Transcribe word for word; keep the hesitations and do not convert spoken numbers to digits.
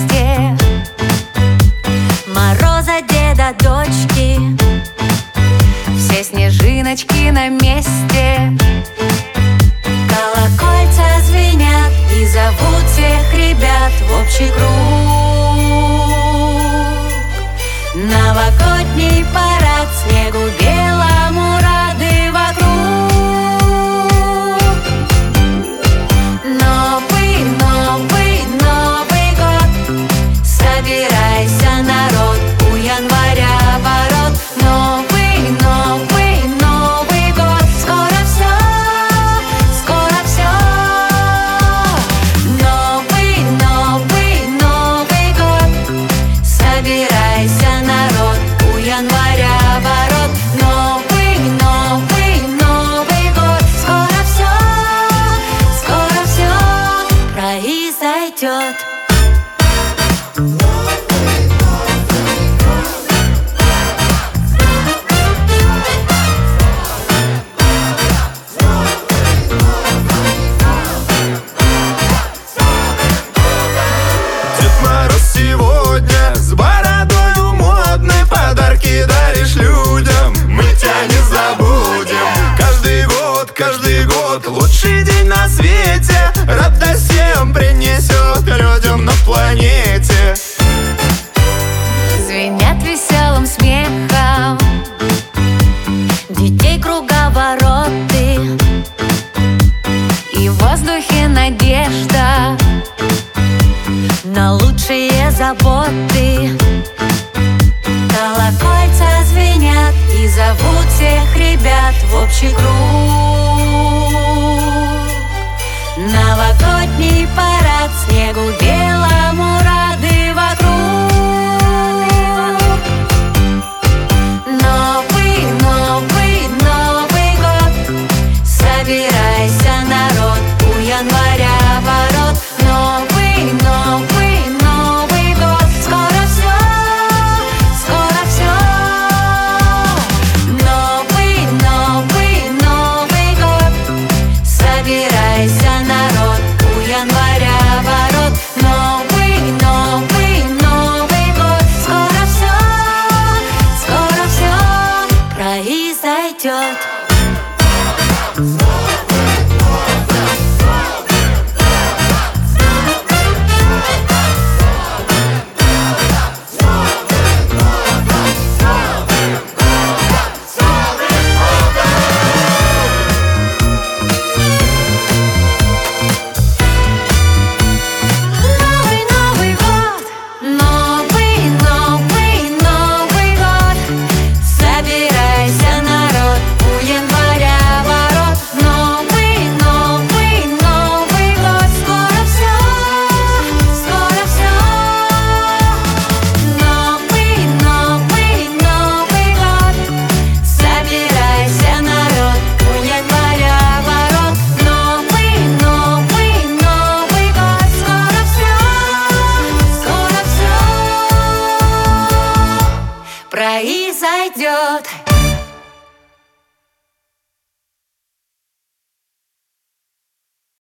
вместе. Мороза, деда, дочки, все снежиночки на месте. Колокольца звенят и зовут всех ребят в общий круг. Новогодний парад, снегу белому рады вокруг. Новый, новый, Новый год, собирайся, народ, у января ворот. Новый, новый, Новый год, скоро все, скоро все. Новый, новый, Новый год, собирайся, народ, у января ворот. Новый, новый, Новый год, скоро все, скоро все произойдет. Дед Мороз сегодня с бородою модной, подарки даришь людям, мы тебя не забудем. Каждый год, каждый год лучший день на свете, радость всем принесет людям на планете. Звенят веселым смехом детей круговороты, и в воздухе надежда на лучшие заботы. Колокольца звенят и зовут всех ребят в общий круг. Новогодний парад, снегу белый